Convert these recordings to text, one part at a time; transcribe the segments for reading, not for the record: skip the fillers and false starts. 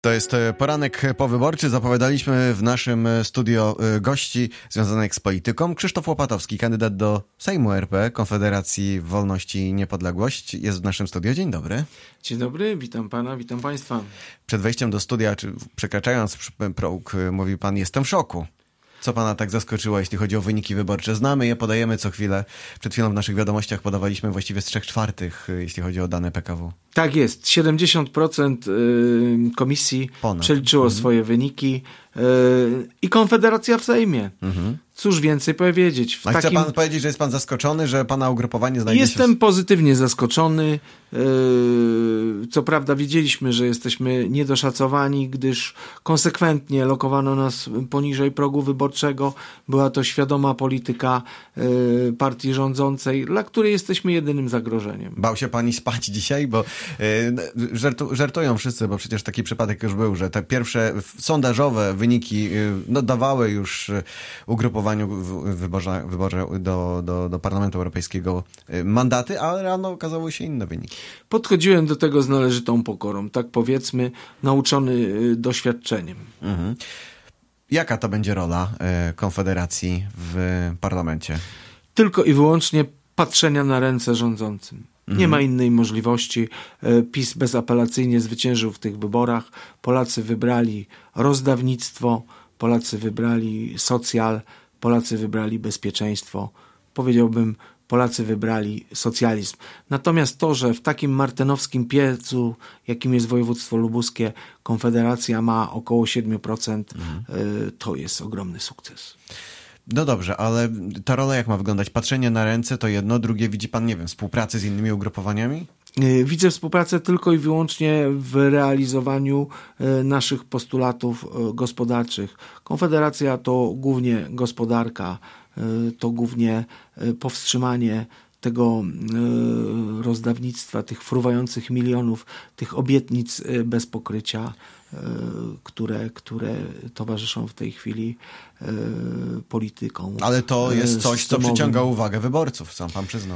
To jest poranek powyborczy. Zapowiadaliśmy w naszym studio gości związanych z polityką. Krzysztof Łopatowski, kandydat do Sejmu RP, Konfederacji Wolności i Niepodległość, jest w naszym studio. Dzień dobry. Dzień dobry, witam pana, witam państwa. Przed wejściem do studia, czy przekraczając próg, mówi pan, jestem w szoku. Co pana tak zaskoczyło, jeśli chodzi o wyniki wyborcze? Znamy je, podajemy co chwilę. Przed chwilą w naszych wiadomościach podawaliśmy właściwie z 3/4, jeśli chodzi o dane PKW. Tak jest, 70% komisji przeliczyło swoje wyniki i Konfederacja w Sejmie. Cóż więcej powiedzieć. Chce pan powiedzieć, że jest pan zaskoczony, że pana ugrupowanie znajdzie się... Jestem pozytywnie zaskoczony. Co prawda wiedzieliśmy, że jesteśmy niedoszacowani, gdyż konsekwentnie lokowano nas poniżej progu wyborczego. Była to świadoma polityka partii rządzącej, dla której jesteśmy jedynym zagrożeniem. Bał się pani spać dzisiaj? Bo żartują wszyscy, bo przecież taki przypadek już był, że te pierwsze sondażowe wyniki dawały już ugrupowaniu wyborze do Parlamentu Europejskiego mandaty, ale rano okazały się inne wyniki. Podchodziłem do tego z należytą pokorą, tak powiedzmy, nauczony doświadczeniem. Jaka to będzie rola Konfederacji w parlamencie? Tylko i wyłącznie patrzenia na ręce rządzącym. Nie ma innej możliwości. PiS bezapelacyjnie zwyciężył w tych wyborach. Polacy wybrali rozdawnictwo, Polacy wybrali socjal, Polacy wybrali bezpieczeństwo. Powiedziałbym, Polacy wybrali socjalizm. Natomiast to, że w takim martenowskim piecu, jakim jest województwo lubuskie, Konfederacja ma około 7%, to jest ogromny sukces. No dobrze, ale ta rola jak ma wyglądać? Patrzenie na ręce to jedno, drugie widzi pan, nie wiem, współpracę z innymi ugrupowaniami? Widzę współpracę tylko i wyłącznie w realizowaniu naszych postulatów gospodarczych. Konfederacja to głównie gospodarka, to głównie powstrzymanie tego rozdawnictwa, tych fruwających milionów, tych obietnic bez pokrycia, które towarzyszą w tej chwili politykom. Ale to jest coś, co przyciąga uwagę wyborców, sam pan przyznał.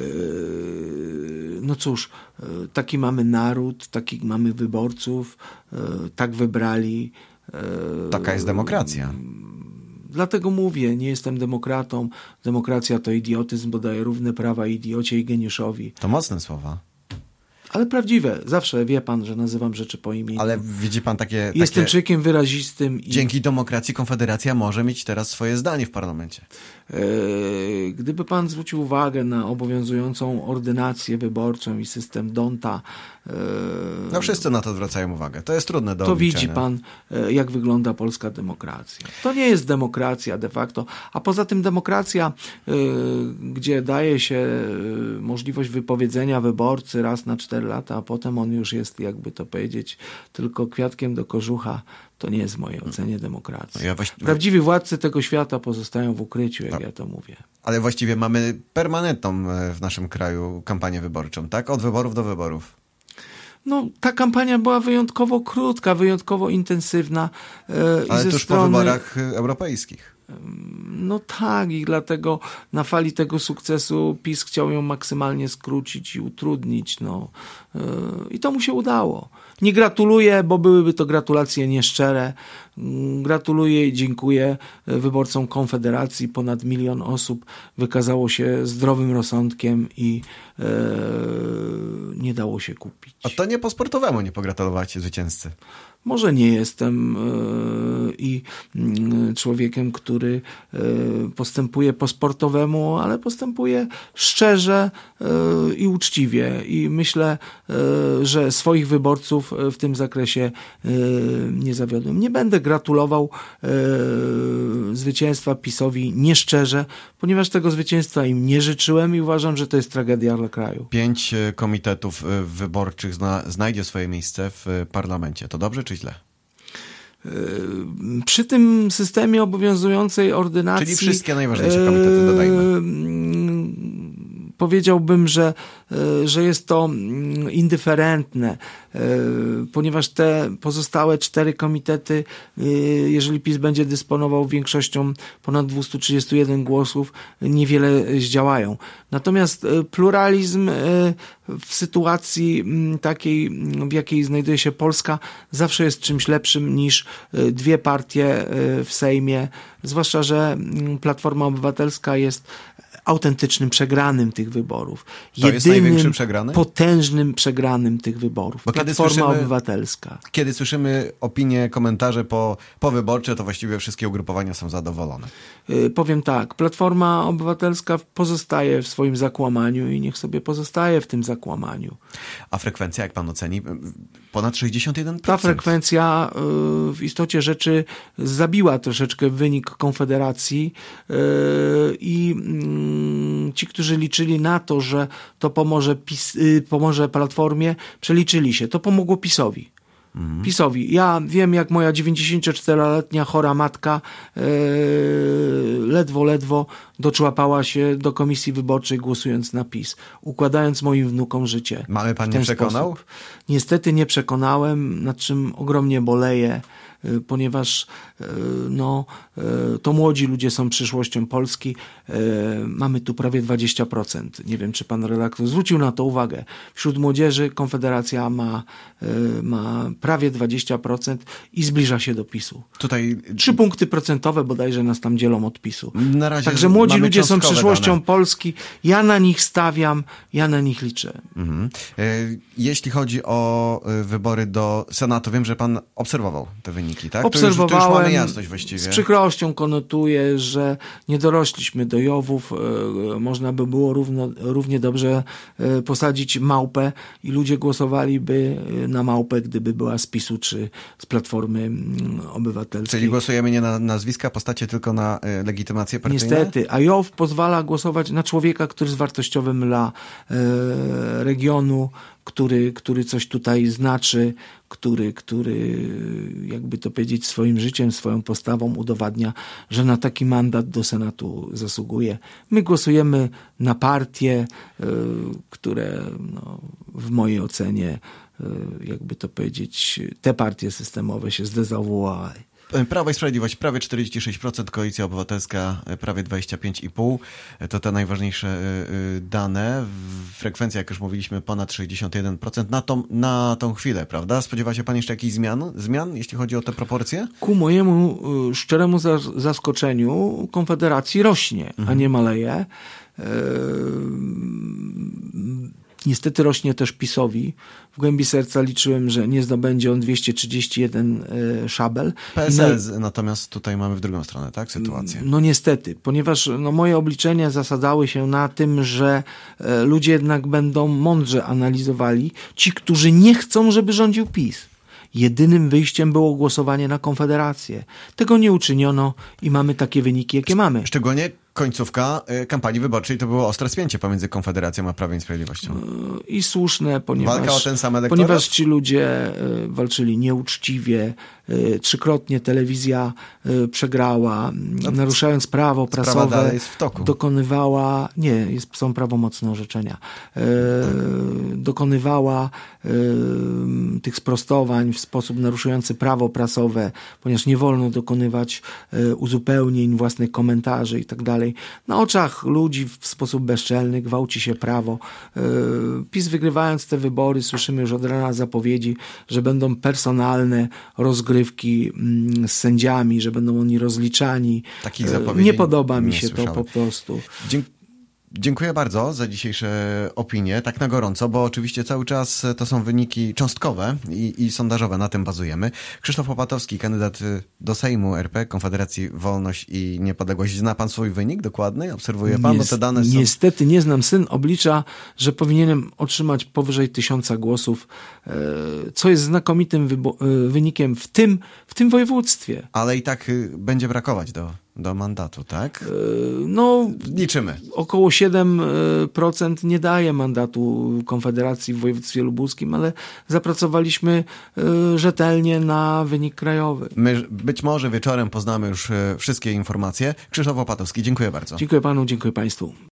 No cóż, taki mamy naród, takich mamy wyborców, tak wybrali. Taka jest demokracja. Dlatego mówię, nie jestem demokratą. Demokracja to idiotyzm, bo daje równe prawa idiocie i geniuszowi. To mocne słowa. Ale prawdziwe. Zawsze wie pan, że nazywam rzeczy po imieniu. Ale widzi pan takie... Jestem człowiekiem wyrazistym. Dzięki demokracji Konfederacja może mieć teraz swoje zdanie w parlamencie. Gdyby pan zwrócił uwagę na obowiązującą ordynację wyborczą i system D'Hondta... No wszyscy na to zwracają uwagę. To jest trudne do obliczenia. Widzi pan, jak wygląda polska demokracja. To nie jest demokracja de facto. A poza tym demokracja, gdzie daje się możliwość wypowiedzenia wyborcy raz na 4 lata, a potem on już jest, jakby to powiedzieć, tylko kwiatkiem do kożucha, to nie jest w mojej ocenie demokracja. Prawdziwi władcy tego świata pozostają w ukryciu, jak ja to mówię. Ale właściwie mamy permanentną w naszym kraju kampanię wyborczą, tak? Od wyborów do wyborów. No, ta kampania była wyjątkowo krótka, wyjątkowo intensywna. Ale tuż po wyborach europejskich. No tak, i dlatego na fali tego sukcesu PiS chciał ją maksymalnie skrócić i utrudnić. I to mu się udało. Nie gratuluję, bo byłyby to gratulacje nieszczere. Gratuluję i dziękuję wyborcom Konfederacji. Ponad 1 000 000 osób wykazało się zdrowym rozsądkiem i nie dało się kupić. A to nie po sportowemu nie pogratulowacie zwycięzcy. Może nie jestem człowiekiem, który postępuje po sportowemu, ale postępuje szczerze i uczciwie. I myślę, że swoich wyborców w tym zakresie nie zawiodłem. Nie będę gratulował zwycięstwa PiS-owi nieszczerze, ponieważ tego zwycięstwa im nie życzyłem i uważam, że to jest tragedia dla kraju. 5 komitetów wyborczych znajdzie swoje miejsce w parlamencie. To dobrze czy źle? Przy tym systemie obowiązującej ordynacji... Czyli wszystkie najważniejsze komitety dodajmy. powiedziałbym, że jest to indyferentne, ponieważ te pozostałe 4 komitety, jeżeli PiS będzie dysponował większością ponad 231 głosów, niewiele zdziałają. Natomiast pluralizm w sytuacji takiej, w jakiej znajduje się Polska, zawsze jest czymś lepszym niż 2 partie w Sejmie, zwłaszcza że Platforma Obywatelska jest autentycznym przegranym tych wyborów. To jest największym przegrany? Potężnym przegranym tych wyborów. Bo Platforma Obywatelska. Kiedy słyszymy opinie, komentarze powyborcze, to właściwie wszystkie ugrupowania są zadowolone. Powiem tak, Platforma Obywatelska pozostaje w swoim zakłamaniu i niech sobie pozostaje w tym zakłamaniu. A frekwencja, jak pan oceni? Ponad 61%. Ta frekwencja w istocie rzeczy zabiła troszeczkę wynik Konfederacji i ci, którzy liczyli na to, że to pomoże Platformie, przeliczyli się. To pomogło PiS-owi. PiS-owi. Ja wiem, jak moja 94-letnia chora matka ledwo doczłapała się do komisji wyborczej, głosując na PiS, układając moim wnukom życie. Mamy pan nie przekonał? Sposób. Niestety nie przekonałem, nad czym ogromnie boleję, ponieważ to młodzi ludzie są przyszłością Polski. Mamy tu prawie 20%. Nie wiem, czy pan redaktor zwrócił na to uwagę. Wśród młodzieży Konfederacja ma prawie 20% i zbliża się do PiS-u. Tutaj 3 punkty procentowe bodajże nas tam dzielą od PiS-u. Na razie Także młodzi mamy ludzie są przyszłością dane. Polski. Ja na nich stawiam, ja na nich liczę. Jeśli chodzi o wybory do Senatu, wiem, że pan obserwował te wyniki, tak? Obserwowałem. To już mamy jasność właściwie. Z przykrością konotuję, że nie dorośliśmy do Jowów. Można by było równie dobrze posadzić małpę i ludzie głosowaliby na małpę, gdyby była z PiS-u czy z Platformy Obywatelskiej. Czyli głosujemy nie na nazwiska, postacie, tylko na legitymację partyjną? Niestety, a Jow pozwala głosować na człowieka, który jest wartościowym dla regionu, który coś tutaj znaczy, który jakby to powiedzieć swoim życiem, swoją postawą udowadnia, że na taki mandat do Senatu zasługuje. My głosujemy na partie, które w mojej ocenie, jakby to powiedzieć, te partie systemowe się zdezawuowały. Prawo i Sprawiedliwość prawie 46%, Koalicja Obywatelska prawie 25,5%. To te najważniejsze dane. Frekwencja, jak już mówiliśmy, ponad 61% na tą chwilę, prawda? Spodziewa się pan jeszcze jakichś zmian, jeśli chodzi o te proporcje? Ku mojemu szczeremu zaskoczeniu Konfederacji rośnie, a nie maleje. Niestety rośnie też PiS-owi. W głębi serca liczyłem, że nie zdobędzie on 231 szabel. PSL natomiast tutaj mamy w drugą stronę, tak? Sytuację. No niestety, ponieważ moje obliczenia zasadzały się na tym, że ludzie jednak będą mądrze analizowali. Ci, którzy nie chcą, żeby rządził PiS. Jedynym wyjściem było głosowanie na Konfederację. Tego nie uczyniono i mamy takie wyniki, jakie mamy. Szczególnie końcówka kampanii wyborczej to było ostre spięcie pomiędzy Konfederacją a Prawem i Sprawiedliwością. I słuszne, Walka o ten sam elektorat? ponieważ ci ludzie walczyli nieuczciwie. 3-krotnie telewizja przegrała, naruszając prawo prasowe. Dalej jest w toku. Dokonywała, są prawomocne orzeczenia, dokonywała tych sprostowań w sposób naruszający prawo prasowe, ponieważ nie wolno dokonywać uzupełnień, własnych komentarzy i tak dalej. Na oczach ludzi w sposób bezczelny gwałci się prawo. PiS, wygrywając te wybory, słyszymy już od rana zapowiedzi, że będą personalne rozgrywki z sędziami, że będą oni rozliczani. Takich zapowiedzi nie podoba mi się słyszałem. to po prostu. Dziękuję bardzo za dzisiejsze opinie, tak na gorąco, bo oczywiście cały czas to są wyniki cząstkowe i sondażowe, na tym bazujemy. Krzysztof Opatowski, kandydat do Sejmu RP, Konfederacji Wolność i Niepodległość. Zna pan swój wynik dokładny? Obserwuje pan, bo te dane są... Niestety nie znam. Syn oblicza, że powinienem otrzymać powyżej 1000 głosów, co jest znakomitym wynikiem w tym województwie. Ale i tak będzie brakować do mandatu, tak? Liczymy. Około 7% nie daje mandatu Konfederacji w województwie lubuskim, ale zapracowaliśmy rzetelnie na wynik krajowy. My być może wieczorem poznamy już wszystkie informacje. Krzysztof Opatowski, dziękuję bardzo. Dziękuję panu, dziękuję państwu.